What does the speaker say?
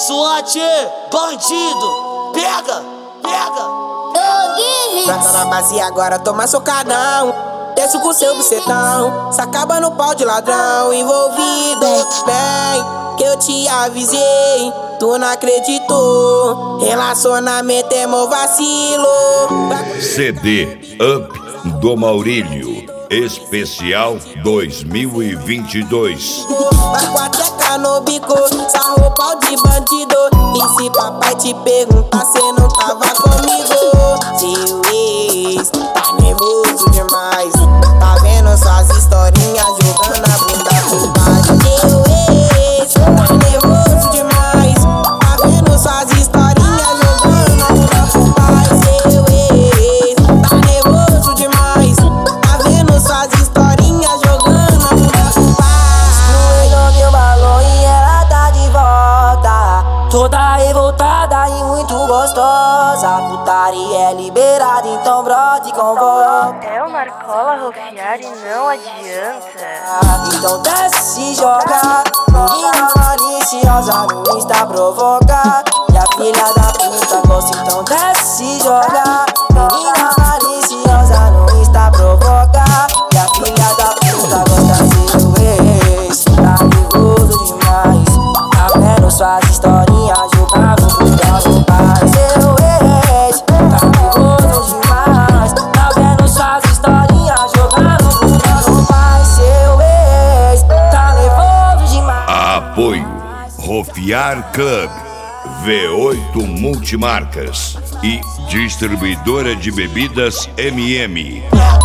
SWAT, bandido, pega, pega. Prata na base agora toma socadão. Desce com seu bucetão, se acaba no pau de ladrão. Envolvido, bem, que eu te avisei, tu não acreditou. Relacionamento é mó vacilo. CD Up do Maurílio, especial 2022. Vai com a teca no bico, sarrou pau de bandido. E se papai te perguntar, cê não tava comigo. Seu ex tá nervoso demais, tá vendo suas historinhas jogando a bunda pro baixo. Seu ex tá nervoso demais, tá vendo suas historinhas jogando a bunda pro baixo. Seu ex tá nervoso demais, tá vendo suas historinhas jogando a bunda pro baixo. Destruindo meu balão e ela tá de volta, toda revoltada e muito gostosa. Putaria é liberada, então brode e convoca. É o Marcola Rofiar e não adianta. Então desce e joga, menina maliciosa no Insta provoca. E a filha da puta gosta, então desce e joga, menina maliciosa no Insta provoca. E a filha da puta gosta, seu ex tá nervoso demais, tá vendo suas historinhas jogando no pai. Seu ex tá nervoso demais, tá vendo suas historinhas jogando no pai. Seu ex tá nervoso demais. Apoio Rofiar Club, V8 Multimarcas e Distribuidora de Bebidas MM.